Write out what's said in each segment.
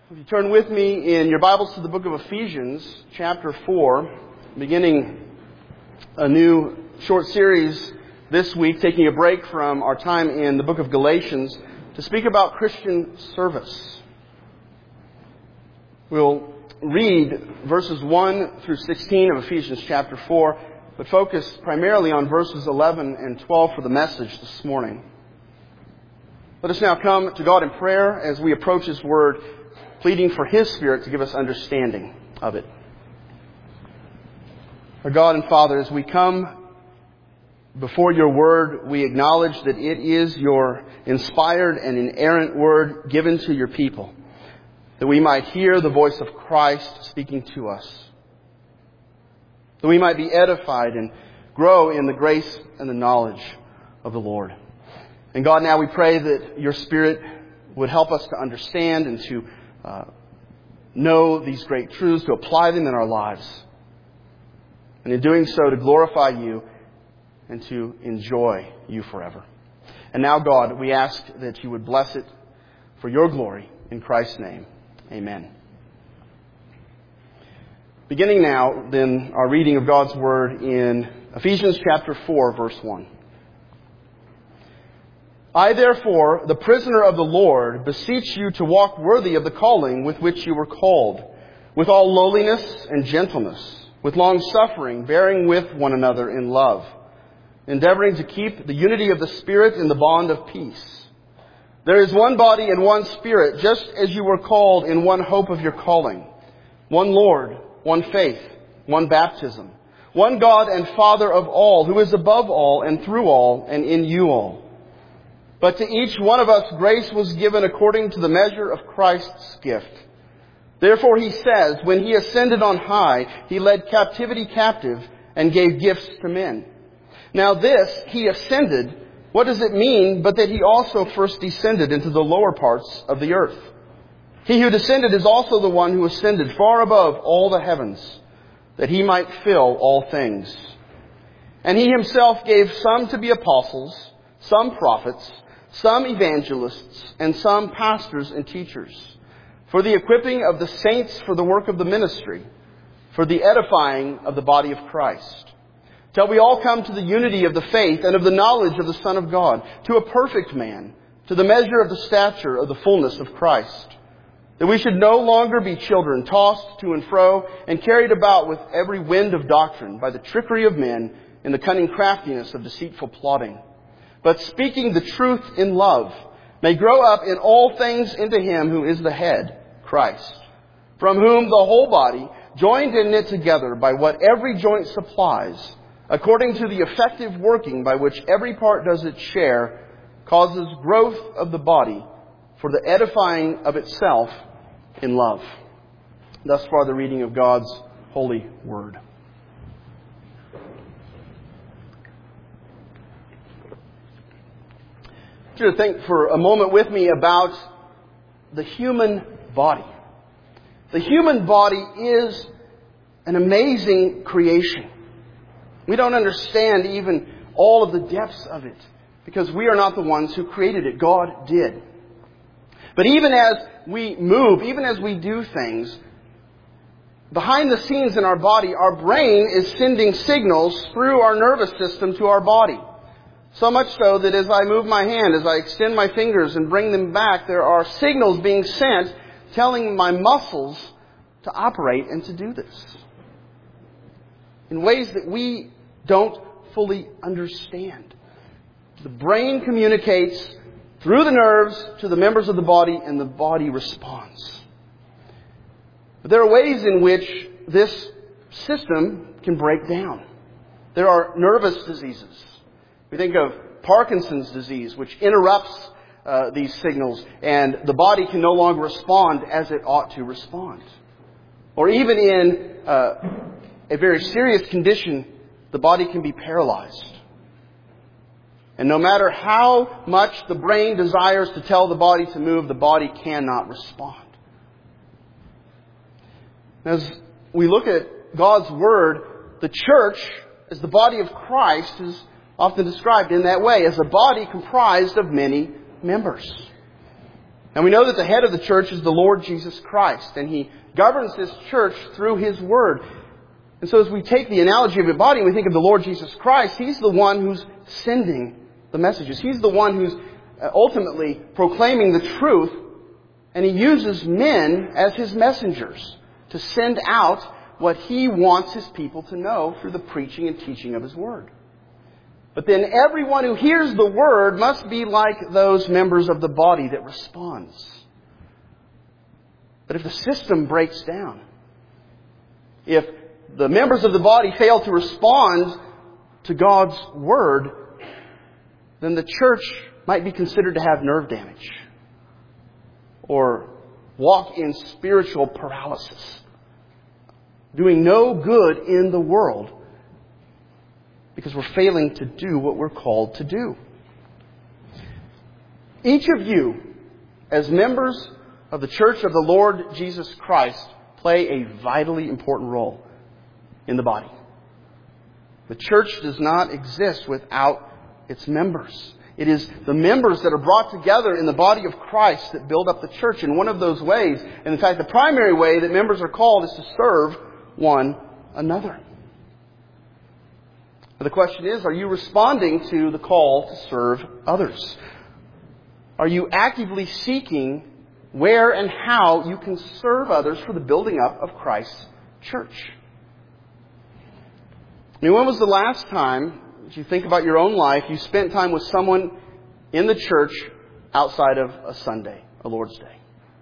If you turn with me in your Bibles to the book of Ephesians, chapter 4, beginning a new short series this week, taking a break from our time in the book of Galatians to speak about Christian service. We'll read verses 1 through 16 of Ephesians chapter 4, but focus primarily on verses 11 and 12 for the message this morning. Let us now come to God in prayer as we approach His Word, pleading for His Spirit to give us understanding of it. Our God and Father, as we come before Your Word, we acknowledge that it is Your inspired and inerrant Word given to Your people, that we might hear the voice of Christ speaking to us, that we might be edified and grow in the grace and the knowledge of the Lord. And God, now we pray that Your Spirit would help us to understand and to know these great truths, to apply them in our lives. And in doing so, to glorify You and to enjoy You forever. And now, God, we ask that You would bless it for Your glory. In Christ's name, amen. Beginning now, then, our reading of God's Word in Ephesians chapter 4, verse 1. I, therefore, the prisoner of the Lord, beseech you to walk worthy of the calling with which you were called, with all lowliness and gentleness, with long suffering, bearing with one another in love, endeavoring to keep the unity of the Spirit in the bond of peace. There is one body and one Spirit, just as you were called in one hope of your calling, one Lord, one faith, one baptism, one God and Father of all, who is above all and through all and in you all. But to each one of us grace was given according to the measure of Christ's gift. Therefore He says, when He ascended on high, He led captivity captive and gave gifts to men. Now this, He ascended, what does it mean but that He also first descended into the lower parts of the earth? He who descended is also the one who ascended far above all the heavens, that He might fill all things. And He Himself gave some to be apostles, some prophets, some evangelists, and some pastors and teachers, for the equipping of the saints for the work of the ministry, for the edifying of the body of Christ, till we all come to the unity of the faith and of the knowledge of the Son of God, to a perfect man, to the measure of the stature of the fullness of Christ, that we should no longer be children, tossed to and fro and carried about with every wind of doctrine by the trickery of men in the cunning craftiness of deceitful plotting, but speaking the truth in love, may grow up in all things into Him who is the head, Christ, from whom the whole body, joined and knit together by what every joint supplies, according to the effective working by which every part does its share, causes growth of the body for the edifying of itself in love. Thus far the reading of God's holy word. I want you to think for a moment with me about the human body. The human body is an amazing creation. We don't understand even all of the depths of it because we are not the ones who created it. God did. But even as we move, even as we do things, behind the scenes in our body, our brain is sending signals through our nervous system to our body. So much so that as I move my hand, as I extend my fingers and bring them back, there are signals being sent telling my muscles to operate and to do this in ways that we don't fully understand. The brain communicates through the nerves to the members of the body, and the body responds. But there are ways in which this system can break down. There are nervous diseases. We think of Parkinson's disease, which interrupts these signals, and the body can no longer respond as it ought to respond. Or even in a very serious condition, the body can be paralyzed. And no matter how much the brain desires to tell the body to move, the body cannot respond. As we look at God's Word, the church, as the body of Christ, is often described in that way, as a body comprised of many members. And we know that the head of the church is the Lord Jesus Christ, and He governs His church through His Word. And so as we take the analogy of a body and we think of the Lord Jesus Christ, He's the one who's sending the messages. He's the one who's ultimately proclaiming the truth, and He uses men as His messengers to send out what He wants His people to know through the preaching and teaching of His Word. But then everyone who hears the Word must be like those members of the body that responds. But if the system breaks down, if the members of the body fail to respond to God's Word, then the church might be considered to have nerve damage or walk in spiritual paralysis, doing no good in the world because we're failing to do what we're called to do. Each of you, as members of the Church of the Lord Jesus Christ, play a vitally important role in the body. The church does not exist without its members. It is the members that are brought together in the body of Christ that build up the church. In one of those ways, and in fact the primary way that members are called, is to serve one another. The question is, are you responding to the call to serve others? Are you actively seeking where and how you can serve others for the building up of Christ's church? I mean, when was the last time, as you think about your own life, you spent time with someone in the church outside of a Sunday, a Lord's Day?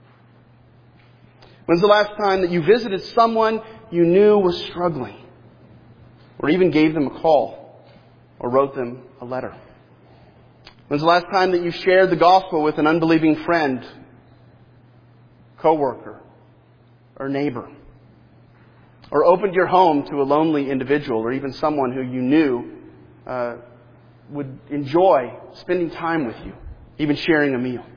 When's the last time that you visited someone you knew was struggling? Or even gave them a call? Or wrote them a letter? When's the last time that you shared the gospel with an unbelieving friend, coworker, or neighbor? Or opened your home to a lonely individual, or even someone who you knew would enjoy spending time with you, even sharing a meal?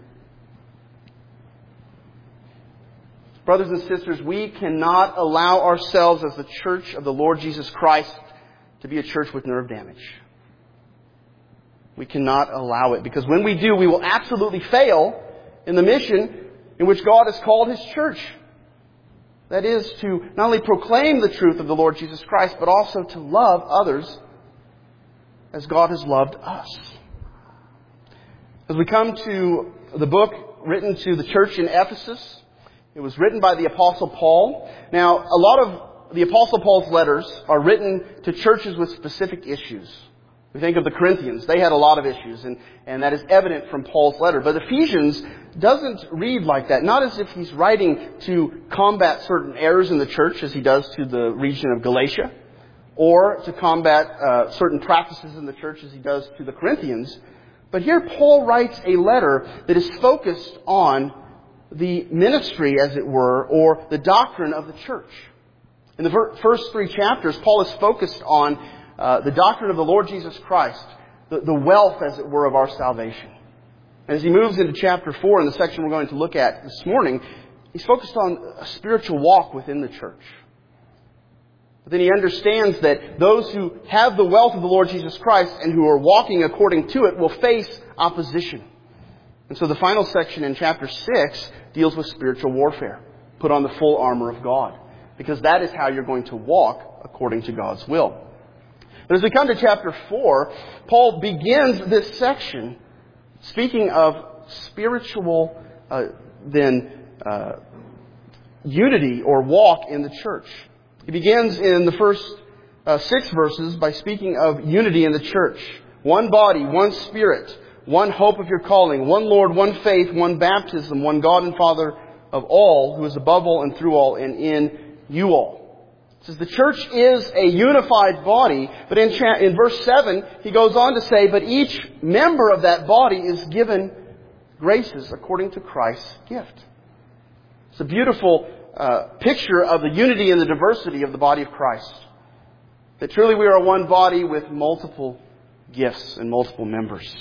Brothers and sisters, we cannot allow ourselves as the church of the Lord Jesus Christ to be a church with nerve damage. We cannot allow it, because when we do, we will absolutely fail in the mission in which God has called His church. That is, to not only proclaim the truth of the Lord Jesus Christ, but also to love others as God has loved us. As we come to the book written to the church in Ephesus, it was written by the Apostle Paul. Now, a lot of the Apostle Paul's letters are written to churches with specific issues. We think of the Corinthians. They had a lot of issues, and that is evident from Paul's letter. But Ephesians doesn't read like that. Not as if he's writing to combat certain errors in the church, as he does to the region of Galatia, or to combat certain practices in the church, as he does to the Corinthians. But here Paul writes a letter that is focused on the ministry, as it were, or the doctrine of the church. In the first 3 chapters, Paul is focused on the doctrine of the Lord Jesus Christ, the wealth, as it were, of our salvation. And as he moves into chapter 4, in the section we're going to look at this morning, he's focused on a spiritual walk within the church. But then he understands that those who have the wealth of the Lord Jesus Christ and who are walking according to it will face opposition. And so the final section in chapter 6 deals with spiritual warfare. Put on the full armor of God, because that is how you're going to walk according to God's will. But as we come to chapter 4, Paul begins this section speaking of spiritual unity or walk in the church. He begins in the first 6 verses by speaking of unity in the church. One body, one spirit, one hope of your calling, one Lord, one faith, one baptism, one God and Father of all, who is above all and through all and in you all. It says the church is a unified body, but in verse 7, he goes on to say, but each member of that body is given graces according to Christ's gift. It's a beautiful picture of the unity and the diversity of the body of Christ. That truly we are one body with multiple gifts and multiple members.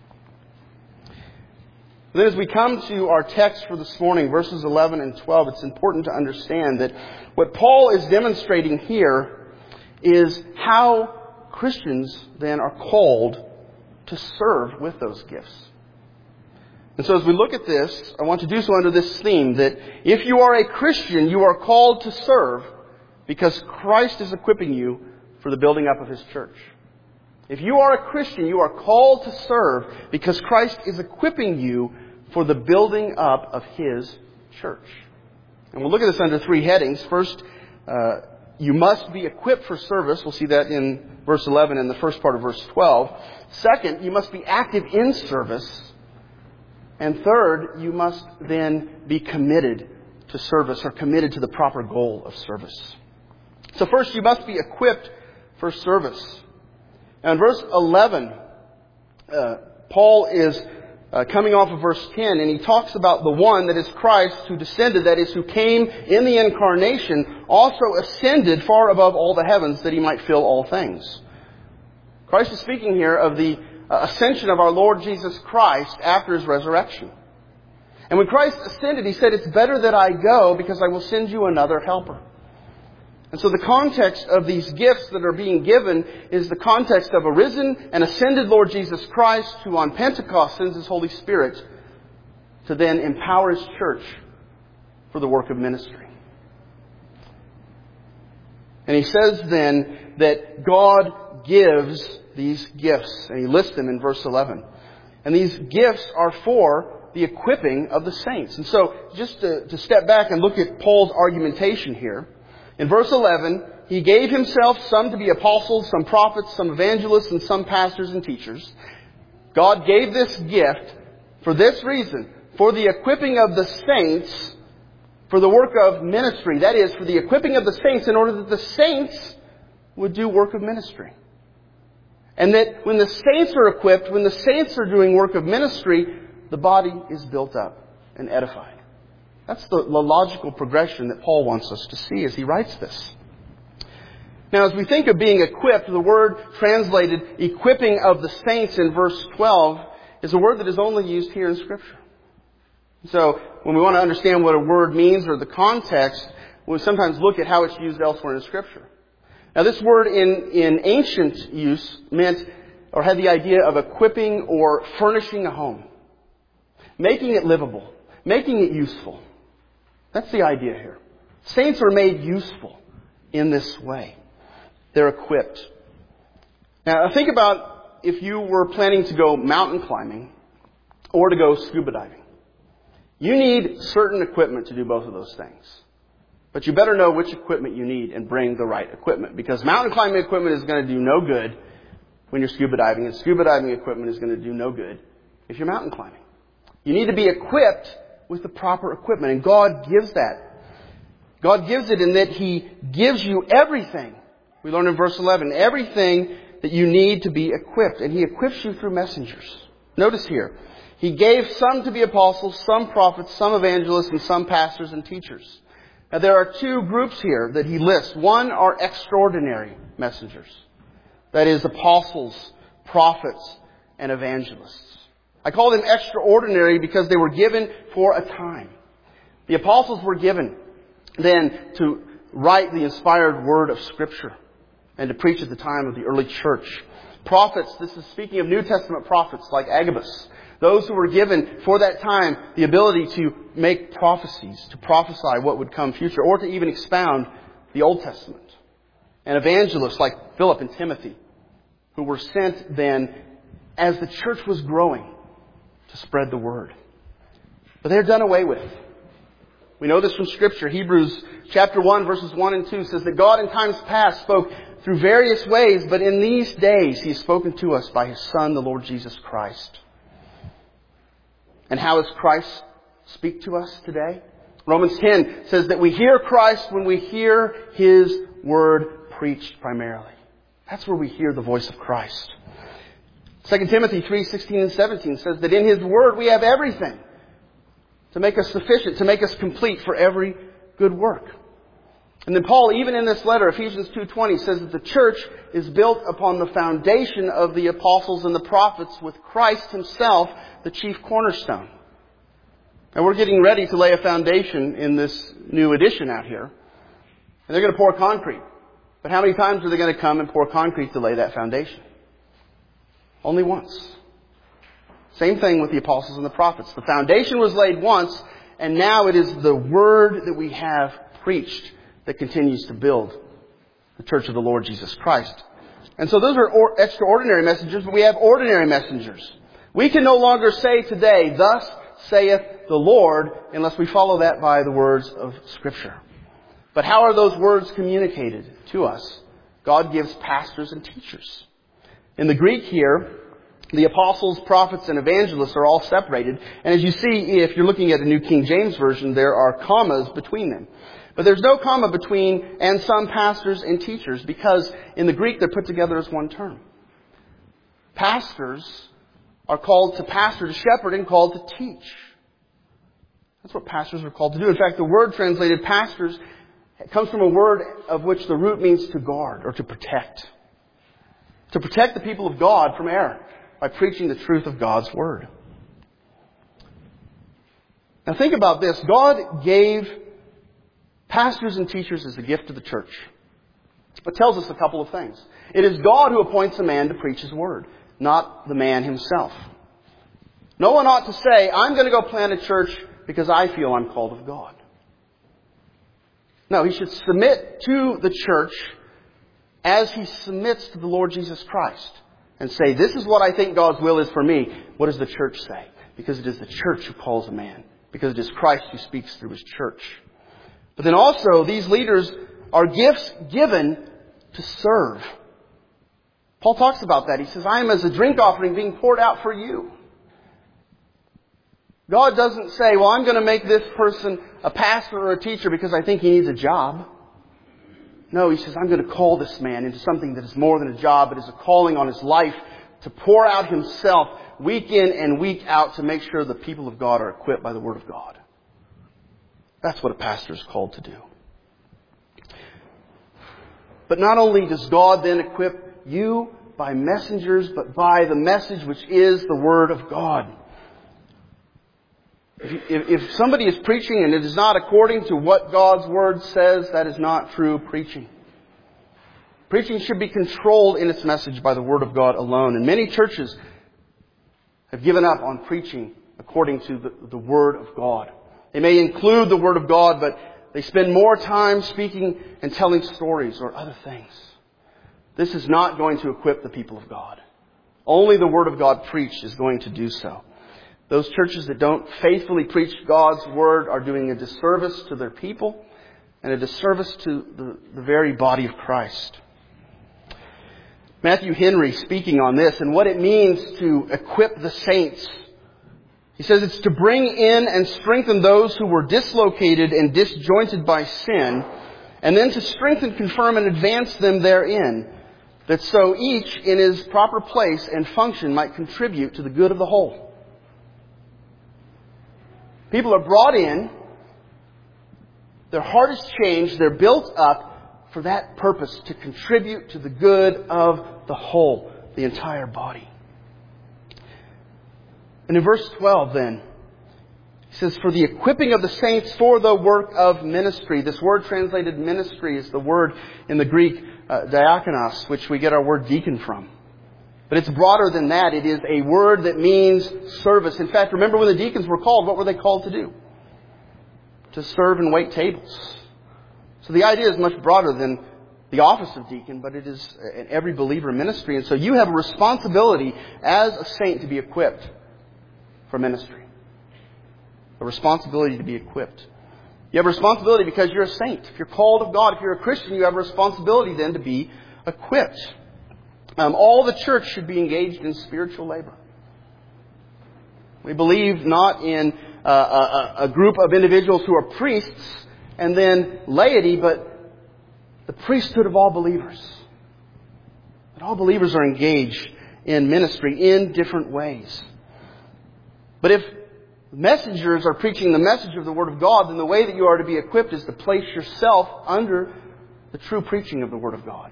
Then as we come to our text for this morning, verses 11 and 12, it's important to understand that what Paul is demonstrating here is how Christians then are called to serve with those gifts. And so as we look at this, I want to do so under this theme that if you are a Christian, you are called to serve because Christ is equipping you for the building up of His church. If you are a Christian, you are called to serve because Christ is equipping you for the building up of His church. And we'll look at this under three headings. First, you must be equipped for service. We'll see that in verse 11 and the first part of verse 12. Second, you must be active in service. And third, you must then be committed to service or committed to the proper goal of service. So first, you must be equipped for service. Now in verse 11, Paul is coming off of verse 10, and he talks about the one that is Christ who descended, that is, who came in the incarnation, also ascended far above all the heavens that He might fill all things. Christ is speaking here of the ascension of our Lord Jesus Christ after His resurrection. And when Christ ascended, He said, "It's better that I go because I will send you another helper." And so the context of these gifts that are being given is the context of a risen and ascended Lord Jesus Christ who on Pentecost sends His Holy Spirit to then empower His church for the work of ministry. And he says then that God gives these gifts, and he lists them in verse 11. And these gifts are for the equipping of the saints. And so just to step back and look at Paul's argumentation here, in verse 11, he gave himself some to be apostles, some prophets, some evangelists, and some pastors and teachers. God gave this gift for this reason, for the equipping of the saints, for the work of ministry. That is, for the equipping of the saints in order that the saints would do work of ministry. And that when the saints are equipped, when the saints are doing work of ministry, the body is built up and edified. That's the logical progression that Paul wants us to see as he writes this. Now, as we think of being equipped, the word translated equipping of the saints in verse 12 is a word that is only used here in Scripture. So, when we want to understand what a word means or the context, we sometimes look at how it's used elsewhere in Scripture. Now, this word in ancient use meant or had the idea of equipping or furnishing a home, making it livable, making it useful. That's the idea here. Saints are made useful in this way. They're equipped. Now, think about if you were planning to go mountain climbing or to go scuba diving. You need certain equipment to do both of those things. But you better know which equipment you need and bring the right equipment, because mountain climbing equipment is going to do no good when you're scuba diving, and scuba diving equipment is going to do no good if you're mountain climbing. You need to be equipped with the proper equipment, and God gives that. God gives it in that He gives you everything. We learn in verse 11, everything that you need to be equipped, and He equips you through messengers. Notice here, He gave some to be apostles, some prophets, some evangelists, and some pastors and teachers. Now there are two groups here that He lists. One are extraordinary messengers. That is, apostles, prophets, and evangelists. I call them extraordinary because they were given for a time. The apostles were given then to write the inspired word of Scripture and to preach at the time of the early church. Prophets, this is speaking of New Testament prophets like Agabus. Those who were given for that time the ability to make prophecies, to prophesy what would come future, or to even expound the Old Testament. And evangelists like Philip and Timothy, who were sent then as the church was growing to spread the word. But they're done away with. We know this from Scripture. Hebrews chapter 1 verses 1 and 2 says that God in times past spoke through various ways, but in these days He has spoken to us by His Son, the Lord Jesus Christ. And how does Christ speak to us today? Romans 10 says that we hear Christ when we hear His word preached primarily. That's where we hear the voice of Christ. 2 Timothy 3:16 and 17 says that in His word we have everything to make us sufficient, to make us complete for every good work. And then Paul, even in this letter, Ephesians 2:20, says that the church is built upon the foundation of the apostles and the prophets, with Christ Himself the chief cornerstone. And we're getting ready to lay a foundation in this new addition out here. And they're going to pour concrete. But how many times are they going to come and pour concrete to lay that foundation? Only once. Same thing with the apostles and the prophets. The foundation was laid once, and now it is the word that we have preached that continues to build the church of the Lord Jesus Christ. And so those are extraordinary messengers, but we have ordinary messengers. We can no longer say today, "Thus saith the Lord," unless we follow that by the words of Scripture. But how are those words communicated to us? God gives pastors and teachers. In the Greek here, the apostles, prophets, and evangelists are all separated. And as you see, if you're looking at the New King James Version, there are commas between them. But there's no comma between "and some pastors and teachers," because in the Greek they're put together as one term. Pastors are called to pastor, to shepherd, and called to teach. That's what pastors are called to do. In fact, the word translated pastors comes from a word of which the root means to guard or to protect. To protect the people of God from error by preaching the truth of God's Word. Now think about this. God gave pastors and teachers as a gift to the church. It tells us a couple of things. It is God who appoints a man to preach His Word, not the man himself. No one ought to say, "I'm going to go plant a church because I feel I'm called of God." No, he should submit to the church as he submits to the Lord Jesus Christ and say, "This is what I think God's will is for me." What does the church say? Because it is the church who calls a man. Because it is Christ who speaks through His church. But then also, these leaders are gifts given to serve. Paul talks about that. He says, "I am as a drink offering being poured out for you." God doesn't say, "Well, I'm going to make this person a pastor or a teacher because I think he needs a job." No, He says, "I'm going to call this man into something that is more than a job. It is a calling on his life to pour out himself week in and week out to make sure the people of God are equipped by the Word of God." That's what a pastor is called to do. But not only does God then equip you by messengers, but by the message which is the Word of God. If somebody is preaching and it is not according to what God's Word says, that is not true preaching. Preaching should be controlled in its message by the Word of God alone. And many churches have given up on preaching according to the Word of God. They may include the Word of God, but they spend more time speaking and telling stories or other things. This is not going to equip the people of God. Only the Word of God preached is going to do so. Those churches that don't faithfully preach God's Word are doing a disservice to their people and a disservice to the very body of Christ. Matthew Henry, speaking on this and what it means to equip the saints, he says it's to bring in and strengthen those who were dislocated and disjointed by sin, and then to strengthen, confirm, and advance them therein, that so each in his proper place and function might contribute to the good of the whole. People are brought in, their heart is changed, they're built up for that purpose, to contribute to the good of the whole, the entire body. And in verse 12 then, he says, "For the equipping of the saints for the work of ministry." This word translated ministry is the word in the Greek diakonos, which we get our word deacon from. But it's broader than that. It is a word that means service. In fact, remember when the deacons were called, what were they called to do? To serve and wait tables. So the idea is much broader than the office of deacon, but it is in every believer ministry. And so you have a responsibility as a saint to be equipped for ministry. A responsibility to be equipped. You have a responsibility because you're a saint. If you're called of God, if you're a Christian, you have a responsibility then to be equipped. All the church should be engaged in spiritual labor. We believe not in a group of individuals who are priests and then laity, but the priesthood of all believers. That all believers are engaged in ministry in different ways. But if messengers are preaching the message of the Word of God, then the way that you are to be equipped is to place yourself under the true preaching of the Word of God.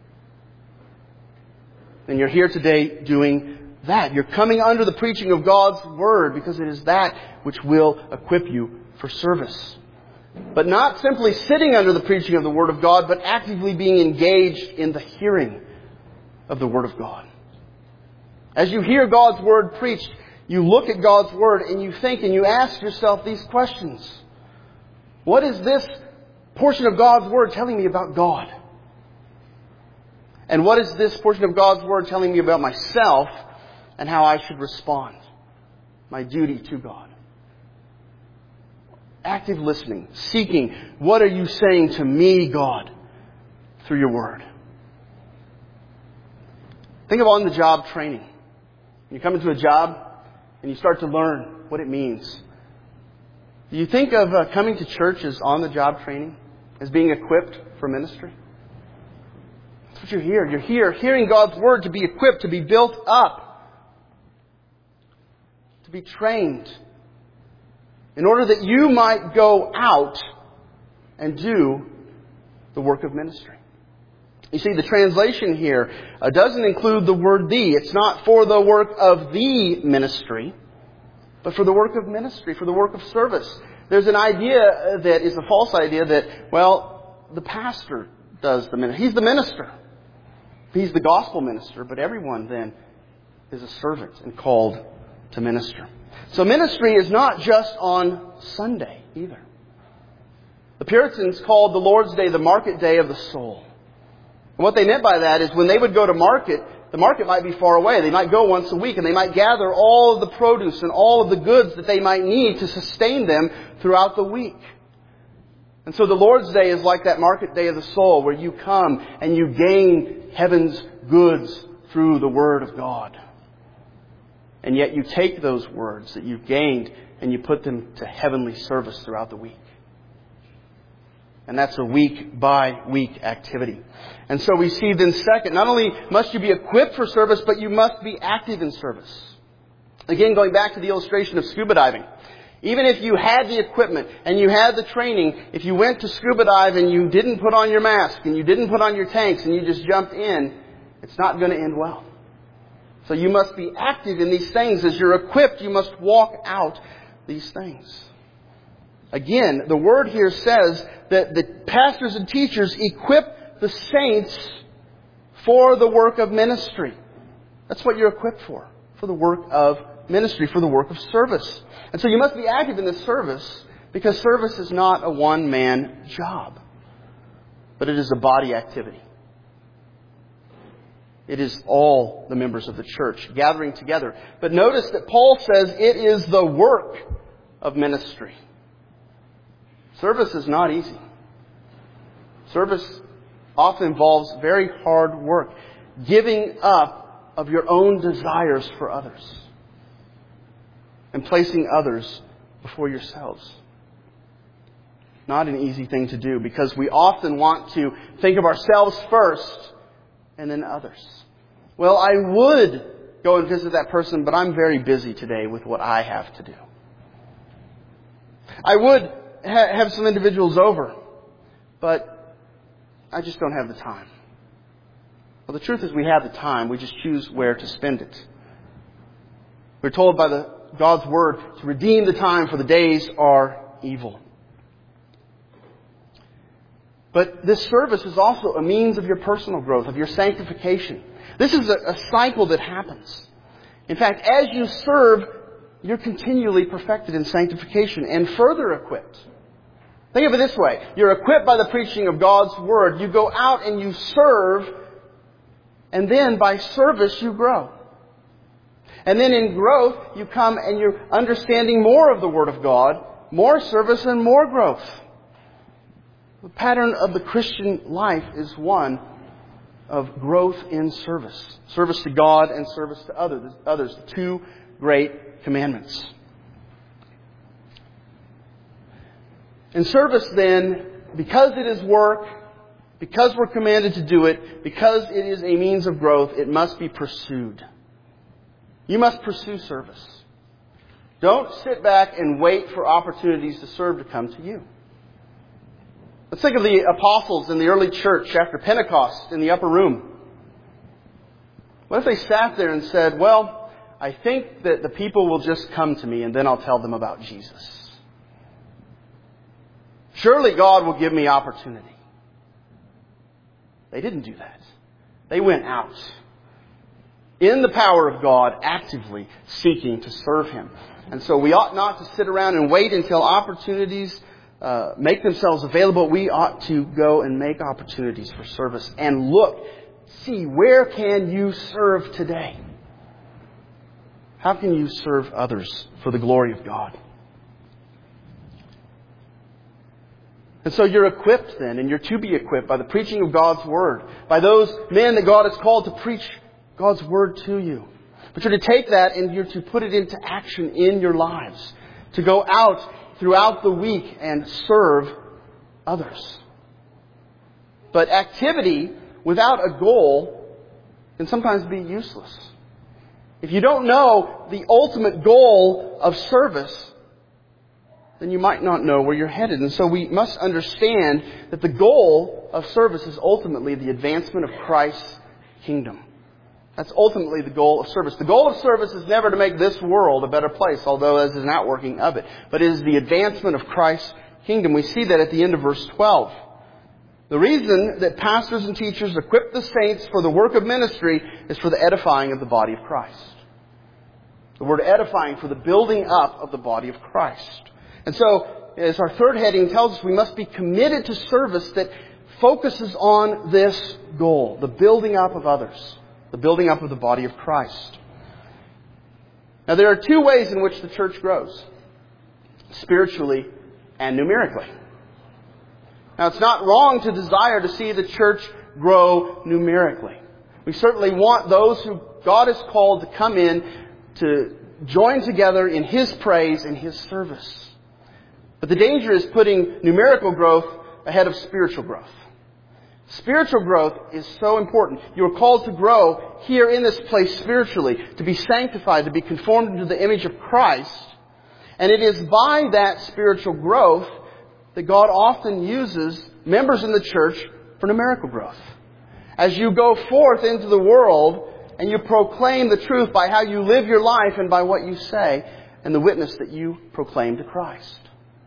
And you're here today doing that. You're coming under the preaching of God's Word because it is that which will equip you for service. But not simply sitting under the preaching of the Word of God, but actively being engaged in the hearing of the Word of God. As you hear God's Word preached, You look at God's Word and you think and you ask yourself these questions. What is this portion of God's Word telling me about God? And what is this portion of God's Word telling me about myself and how I should respond? My duty to God. Active listening, seeking, what are you saying to me, God, through your Word? Think of on-the-job training. You come into a job and you start to learn what it means. Do you think of coming to church as on-the-job training? As being equipped for ministry? That's what you're here. You're here hearing God's Word to be equipped, to be built up, to be trained, in order that you might go out and do the work of ministry. You see, the translation here doesn't include the word "the." It's not for the work of the ministry, but for the work of ministry, for the work of service. There's an idea that is a false idea that, well, the pastor does the ministry. He's the minister. He's the gospel minister, but everyone then is a servant and called to minister. So ministry is not just on Sunday either. The Puritans called the Lord's Day the market day of the soul. And what they meant by that is when they would go to market, the market might be far away. They might go once a week and they might gather all of the produce and all of the goods that they might need to sustain them throughout the week. And so the Lord's Day is like that market day of the soul where you come and you gain heaven's goods through the Word of God. And yet you take those words that you've gained and you put them to heavenly service throughout the week. And that's a week-by-week activity. And so we see then second, not only must you be equipped for service, but you must be active in service. Again, going back to the illustration of scuba diving. Even if you had the equipment and you had the training, if you went to scuba dive and you didn't put on your mask and you didn't put on your tanks and you just jumped in, it's not going to end well. So you must be active in these things. As you're equipped, you must walk out these things. Again, the word here says that the pastors and teachers equip the saints for the work of ministry. That's what you're equipped for the work of ministry, for the work of service. And so you must be active in this service because service is not a one-man job, but it is a body activity. It is all the members of the church gathering together. But notice that Paul says it is the work of ministry. Service is not easy. Service often involves very hard work. Giving up of your own desires for others. And placing others before yourselves. Not an easy thing to do because we often want to think of ourselves first and then others. Well, I would go and visit that person, but I'm very busy today with what I have to do. I would have some individuals over, but I just don't have the time. Well, the truth is we have the time. We just choose where to spend it. We're told by God's Word to redeem the time, for the days are evil. But this service is also a means of your personal growth, of your sanctification. This is a cycle that happens. In fact, as you serve, you're continually perfected in sanctification and further equipped. Think of it this way. You're equipped by the preaching of God's Word. You go out and you serve, and then by service you grow. And then in growth, you come and you're understanding more of the Word of God, more service and more growth. The pattern of the Christian life is one of growth in service. Service to God and service to others. The two great commandments. In service then, because it is work, because we're commanded to do it, because it is a means of growth, it must be pursued. You must pursue service. Don't sit back and wait for opportunities to serve to come to you. Let's think of the apostles in the early church after Pentecost in the upper room. What if they sat there and said, well, I think that the people will just come to me and then I'll tell them about Jesus. Surely God will give me opportunity. They didn't do that. They went out in the power of God, actively seeking to serve Him. And so we ought not to sit around and wait until opportunities make themselves available. We ought to go and make opportunities for service and look, see, where can you serve today? How can you serve others for the glory of God? And so you're equipped then, and you're to be equipped by the preaching of God's Word, by those men that God has called to preach God's Word to you. But you're to take that and you're to put it into action in your lives, to go out throughout the week and serve others. But activity without a goal can sometimes be useless. If you don't know the ultimate goal of service, then you might not know where you're headed. And so we must understand that the goal of service is ultimately the advancement of Christ's kingdom. That's ultimately the goal of service. The goal of service is never to make this world a better place, although this is an outworking of it. But it is the advancement of Christ's kingdom. We see that at the end of verse 12. The reason that pastors and teachers equip the saints for the work of ministry is for the edifying of the body of Christ. The word edifying, for the building up of the body of Christ. And so, as our third heading tells us, we must be committed to service that focuses on this goal, the building up of others, the building up of the body of Christ. Now, there are two ways in which the church grows, spiritually and numerically. Now, it's not wrong to desire to see the church grow numerically. We certainly want those who God has called to come in to join together in His praise and His service. But the danger is putting numerical growth ahead of spiritual growth. Spiritual growth is so important. You are called to grow here in this place spiritually, to be sanctified, to be conformed into the image of Christ. And it is by that spiritual growth that God often uses members in the church for numerical growth. As you go forth into the world and you proclaim the truth by how you live your life and by what you say and the witness that you proclaim to Christ.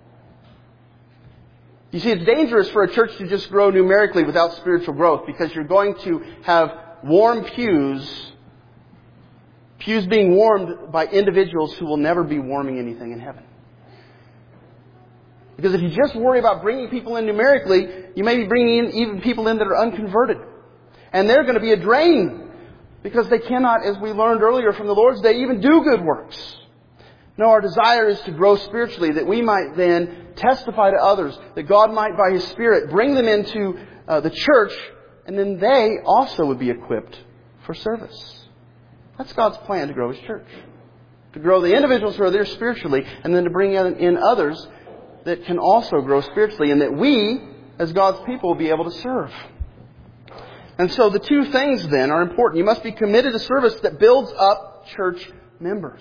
You see, it's dangerous for a church to just grow numerically without spiritual growth, because you're going to have warm pews being warmed by individuals who will never be warming anything in heaven. Because if you just worry about bringing people in numerically, you may be bringing in even people in that are unconverted. And they're going to be a drain, because they cannot, as we learned earlier from the Lord's Day, even do good works. No, our desire is to grow spiritually, that we might then testify to others, that God might, by His Spirit, bring them into the church, and then they also would be equipped for service. That's God's plan to grow His church. To grow the individuals who are there spiritually, and then to bring in others that can also grow spiritually, and that we, as God's people, will be able to serve. And so the two things then are important. You must be committed to service that builds up church members.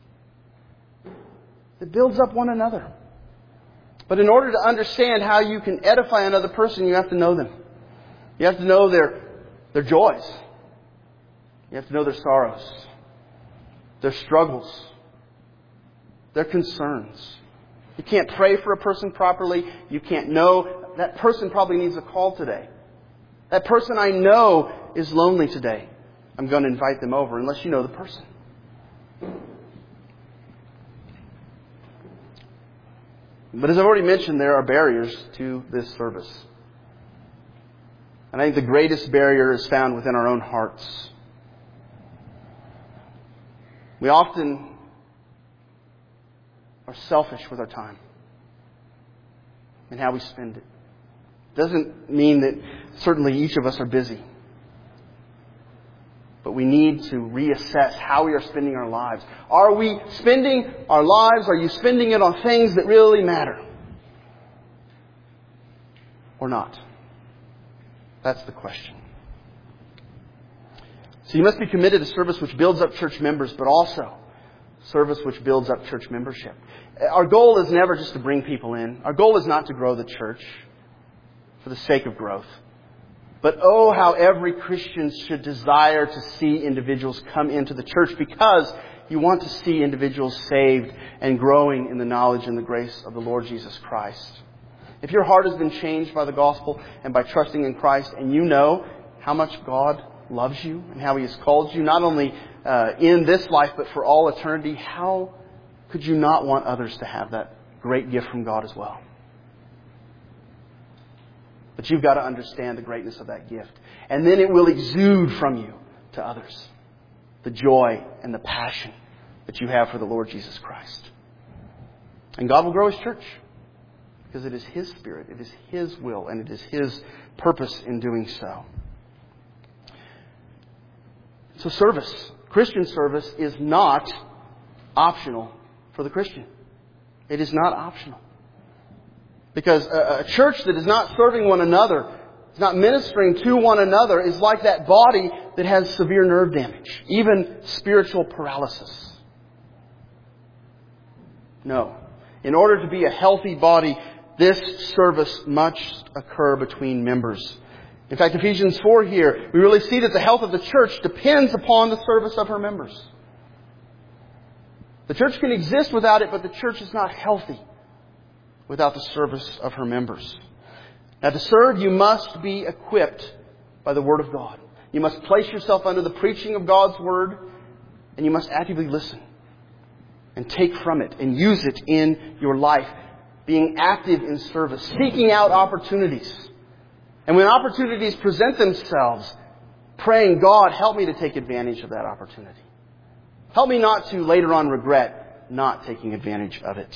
It builds up one another. But in order to understand how you can edify another person, you have to know them. You have to know their joys. You have to know their sorrows, their struggles, their concerns. You can't pray for a person properly. You can't know that person probably needs a call today. That person I know is lonely today. I'm going to invite them over unless you know the person. But as I've already mentioned, there are barriers to this service. And I think the greatest barrier is found within our own hearts. We often are selfish with our time and how we spend it. Doesn't mean that certainly each of us are busy. But we need to reassess how we are spending our lives. Are we spending our lives? Are you spending it on things that really matter? Or not? That's the question. So you must be committed to service which builds up church members, but also service which builds up church membership. Our goal is never just to bring people in. Our goal is not to grow the church for the sake of growth. But oh, how every Christian should desire to see individuals come into the church, because you want to see individuals saved and growing in the knowledge and the grace of the Lord Jesus Christ. If your heart has been changed by the gospel and by trusting in Christ, and you know how much God loves you and how He has called you, not only in this life, but for all eternity, how could you not want others to have that great gift from God as well? But you've got to understand the greatness of that gift. And then it will exude from you to others. The joy and the passion that you have for the Lord Jesus Christ. And God will grow His church. Because it is His Spirit, it is His will, and it is His purpose in doing so. So service, Christian service, is not optional for the Christian. It is not optional. Because a church that is not serving one another, is not ministering to one another, is like that body that has severe nerve damage, even spiritual paralysis. No. In order to be a healthy body, this service must occur between members. In fact, Ephesians 4 here, we really see that the health of the church depends upon the service of her members. The church can exist without it, but the church is not healthy without the service of her members. Now, to serve, you must be equipped by the Word of God. You must place yourself under the preaching of God's Word, and you must actively listen and take from it and use it in your life. Being active in service, seeking out opportunities. And when opportunities present themselves, praying, God, help me to take advantage of that opportunity. Help me not to later on regret not taking advantage of it.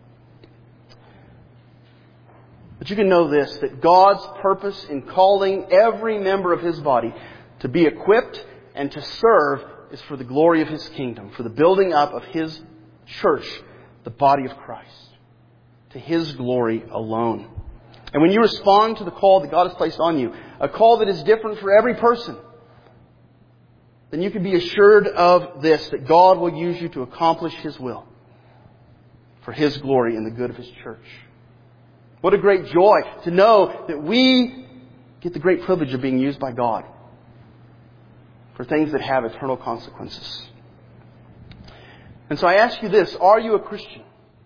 But you can know this, that God's purpose in calling every member of His body to be equipped and to serve is for the glory of His kingdom, for the building up of His church, the body of Christ. To His glory alone. And when you respond to the call that God has placed on you, a call that is different for every person, then you can be assured of this, that God will use you to accomplish His will for His glory and the good of His church. What a great joy to know that we get the great privilege of being used by God for things that have eternal consequences. And so I ask you this, are you a Christian?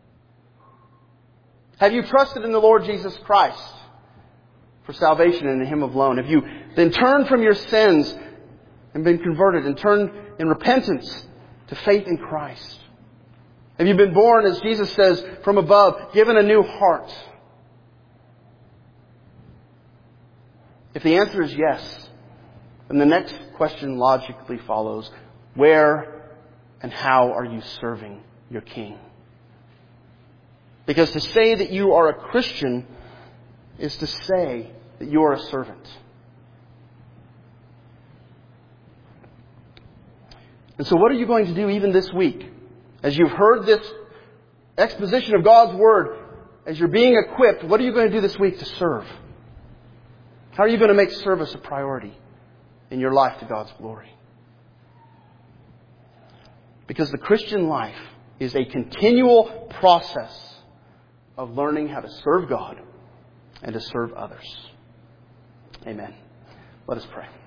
Have you trusted in the Lord Jesus Christ for salvation and in Him alone? Have you then turned from your sins and been converted and turned in repentance to faith in Christ? Have you been born, as Jesus says, from above, given a new heart? If the answer is yes, then the next question logically follows, where and how are you serving your King? Because to say that you are a Christian is to say that you are a servant. And so what are you going to do even this week? As you've heard this exposition of God's Word, as you're being equipped, what are you going to do this week to serve? How are you going to make service a priority in your life to God's glory? Because the Christian life is a continual process of learning how to serve God and to serve others. Amen. Let us pray.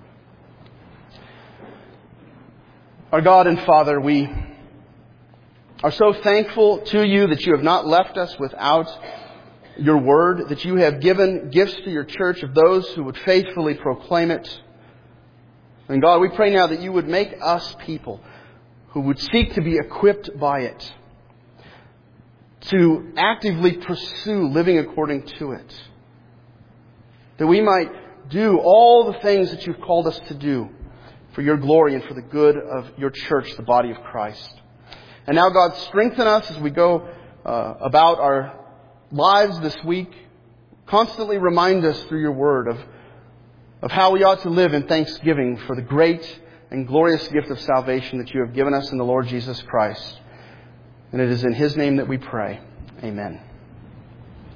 Our God and Father, we are so thankful to You that You have not left us without Your Word, that You have given gifts to Your church of those who would faithfully proclaim it. And God, we pray now that You would make us people who would seek to be equipped by it, to actively pursue living according to it. That we might do all the things that You've called us to do for Your glory and for the good of Your church, the body of Christ. And now, God, strengthen us as we go about our lives this week. Constantly remind us through Your Word of how we ought to live in thanksgiving for the great and glorious gift of salvation that You have given us in the Lord Jesus Christ. And it is in His name that we pray. Amen.